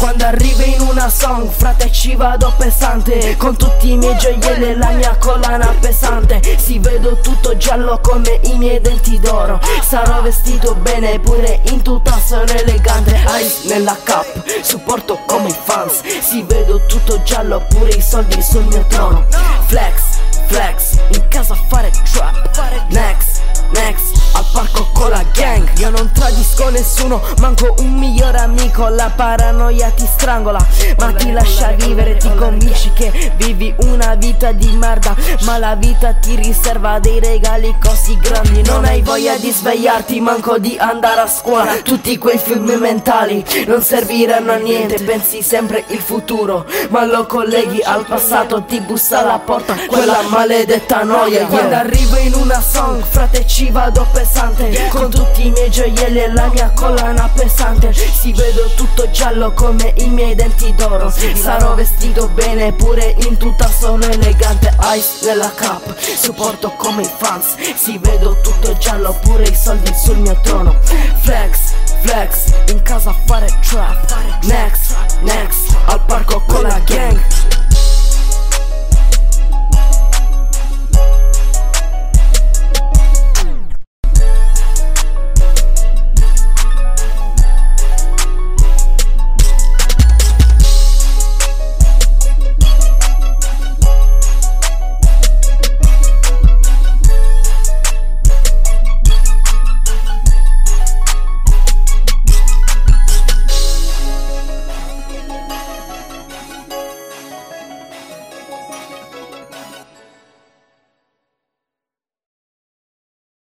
Quando arrivo in una song, frate, ci vado pesante, con tutti i miei gioielli e la mia collana pesante. Si vedo tutto giallo come i miei denti d'oro. Sarò vestito bene, pure in tutta sono elegante. Ice nella cap, supporto come i fans. Si vedo tutto giallo, pure i soldi sul mio trono. Flex, flex, in casa a fare trap. Next, next, al parco con la gang. Io non tradisco nessuno, manco un migliore amico. La paranoia ti strangola, ma ti lascia vivere. Ti convinci che vivi una vita di merda, ma la vita ti riserva dei regali così grandi. Non hai voglia di svegliarti, manco di andare a scuola. Tutti quei film mentali non serviranno a niente. Pensi sempre il futuro, ma lo colleghi al passato. Ti bussa alla porta quella maledetta noia. Quando arrivo in una song, frate, ci vado pesante, con tutti i miei gioielli e la mia collana pesante. Si vedo tutto giallo come i miei denti d'oro. Sarò vestito bene, pure in tutta sono elegante. Ice nella cap, supporto come i fans. Si vedo tutto giallo, pure i soldi sul mio trono. Flex, flex, in casa a fare trap. Next, next, al parco con la gang.